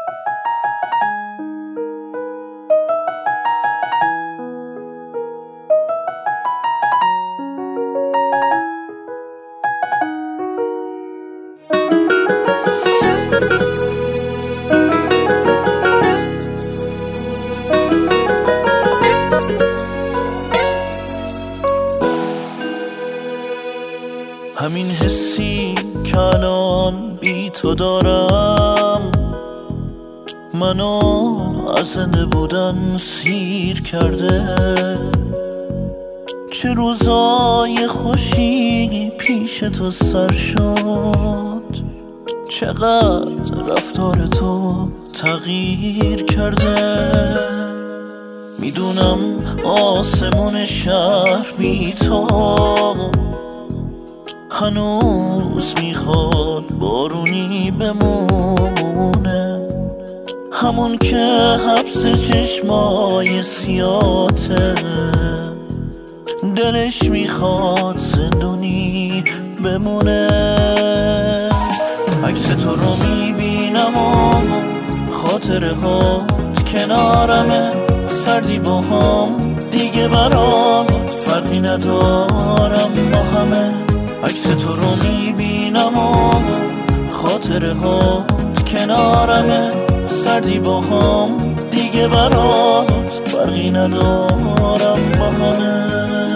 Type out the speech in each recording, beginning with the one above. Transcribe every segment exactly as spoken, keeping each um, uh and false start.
همین حسی که الان بی تو دارم منو از زنده بودن سیر کرده. چه روزای خوشی پیش تو سر شد، چقدر رفتار تو تغییر کرده. میدونم آسمون شهر بی تو هنوز میخواد بارونی بمونه، همون که حبس چشمای سیاته. دلش میخواد زندونی بمونه. عکس تو رو میبینم و خاطره ها کنارمه. سردی با هم دیگه برات فرقی ندارم با همه. عکس تو رو میبینم و خاطره ها کنارمه. سردی با هم دیگه برات فرقی ندارم با همه.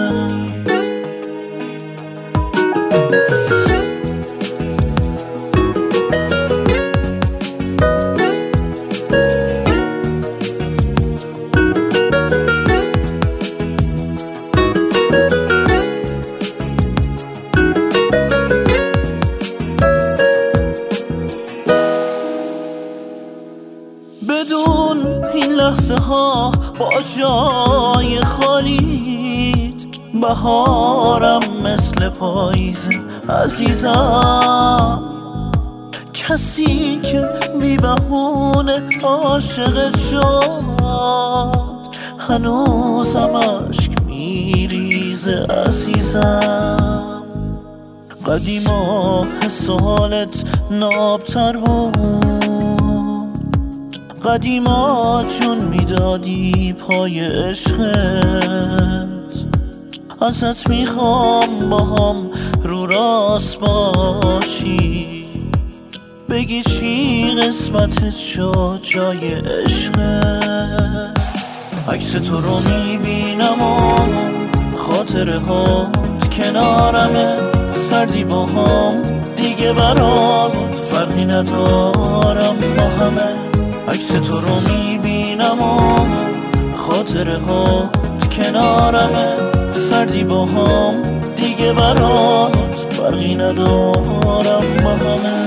بدون این لحظه ها با جای خالیت، بهارم مثل پاییز عزیزم. کسی که بی بهونه عاشقت شد هنوزم اشک میریزه عزیزم. قدیما حس و حالت نابتر بود، قدیما جون میدادی پای عشقت. ازت میخوام با هم رو راست باشی، بگی چی قسمتت شد جای عشقت. عکس تو رو میبینم و خاطره ها کنارمه. سردی با هم دیگه برات فرقی ندارم با همه. عکس تو رو میبینم و خاطره ها کنارمه. سردی با هم دیگه برات فرقی ندارم با همه.